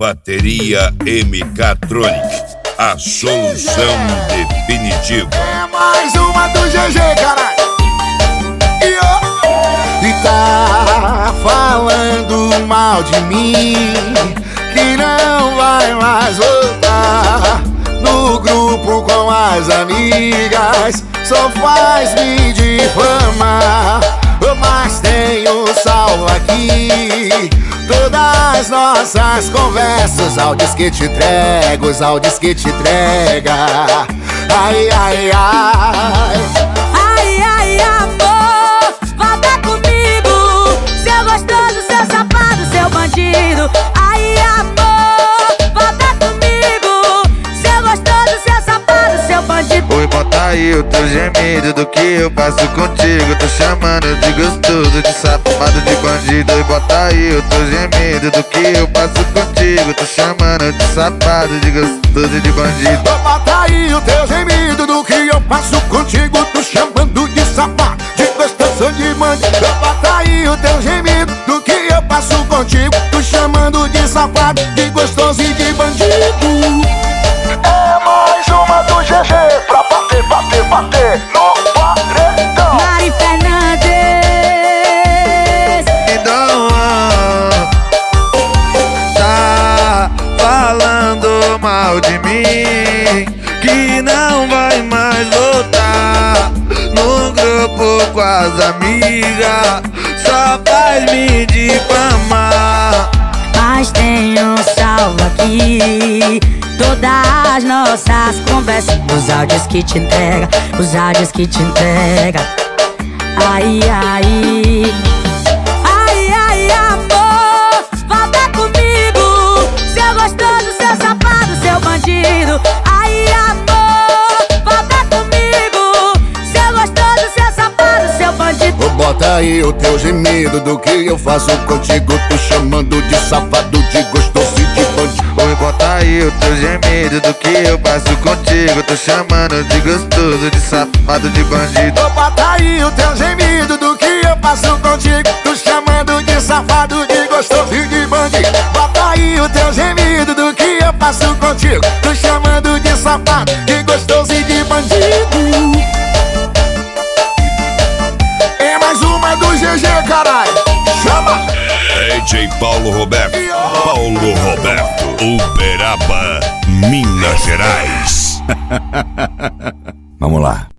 Bateria MK-Tronic, a solução definitiva. É mais uma do GG, caralho. E tá falando mal de mim, que não vai mais voltar no grupo com as amigas, só faz me difamar. Mas tenho salvo aqui todas as nossas conversas, áudios que te entrego, os áudios que te entrega. Ai, ai, ai. Ai, ai, amor, volta comigo, seu gostoso, seu safado, seu bandido. Ai, amor, volta comigo, seu gostoso, seu safado, seu bandido. Oi, bota aí o teu gemido do que eu passo contigo. Tô chamando de gostoso, de safado, de bandido. Oi, bota aí o teu gemido do que eu passo contigo. Tô chamando de safado, de gostoso, de bandido. Bota aí o teu gemido do que eu passo contigo. Tô chamando de safado, de gostoso, de bandido. Bota aí o teu gemido do que eu passo contigo. Tô chamando de safado, de gostoso e de bandido. É mais uma do GG pra bater, bater, bater no paredão. Mari Fernandes. Então, tá falando mal de mim, que não vai mais voltar no grupo com as amigas, só faz me difamar. Mas tenho salvo aqui todas as nossas conversas, os áudios que te entrega, os áudios que te entrega. Ai, ai. Ai, ai, amor, volta comigo, seu gostoso, seu safado, seu bandido. Ai, amor, volta comigo, seu gostoso, seu safado, seu bandido. Bota aí o teu gemido do que eu faço contigo. Tô chamando de safado, de gostoso e de bandido. Oi, bota aí o teu gemido do que eu passo contigo. Tô chamando de gostoso, de safado, de bandido. Bota aí o teu gemido do que eu passo contigo. Tô chamando de safado, de gostoso e de bandido. Bota aí o teu gemido do que eu passo contigo. Tô chamando de safado, de gostoso e de bandido. É mais uma do GG, caralho. Chama! DJ Paulo Roberto, Uberaba, Minas Gerais. Vamos lá.